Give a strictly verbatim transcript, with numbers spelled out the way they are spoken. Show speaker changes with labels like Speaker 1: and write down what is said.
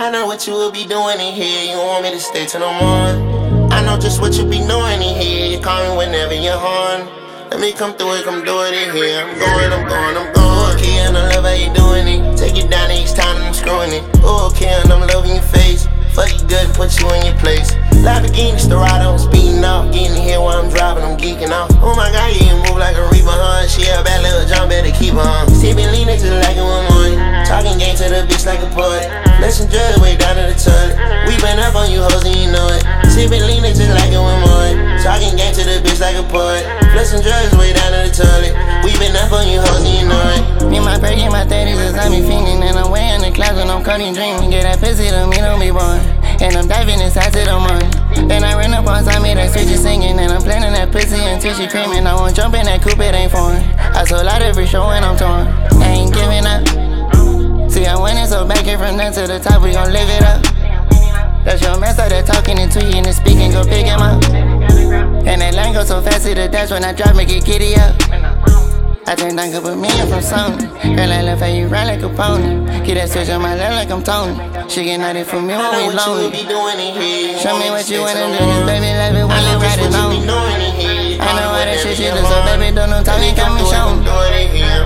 Speaker 1: I know what you will be doing in here. You want me to stay till the morning. I know just what you be doing in here. You call me whenever you're horny. Let me come through it, come do it in here. I'm going, I'm going, I'm going. Okay, and I love how you doing it. Take it down each time I'm screwing it. Oh, okay, and I'm loving your face. Fuck you good, put you in your place. Lamborghini Storado, I'm speeding off. Getting here while I'm driving, I'm geeking off. Oh my god, you move like a reaper, huh? She a bad little jump, better keep her on. Sippin' lean next to like it one morning. Talking game to the bitch like a poet. Flexing drugs way down to the toilet. We been up on you hoes and you know it. Sippin' lean next to like it one morning. Talking game to the bitch like a poet. Flexing drugs way down to the toilet. We been up on you hoes and you know it.
Speaker 2: Me, my perky, my thirties is I be fiending. And I'm way in the clouds when I'm cutting dreaming. Get that pussy to me, don't be born. And I'm diving inside to the morning. Then I ran up on Tommy, that switch is singing. And I'm planning that pussy until she creaming. I won't jump in that coupe, it ain't foreign. I sold out every show when I'm torn. I ain't giving up. See, I'm winning, so back it from down to the top, we gon' live it up. That's your man started talking and tweeting and speaking, go pick him up. And that line go so fast to the dash when I drop, make it giddy up. I turned down couple million from Sony. Girl, I love how you ride like a pony. Get that switch on my lap like I'm Tony. She get naughty for me when we lonely. Show me what you wanna do, this baby, love it when you ride it on. I know all that shit you do, so baby, don't no talking, come and show me.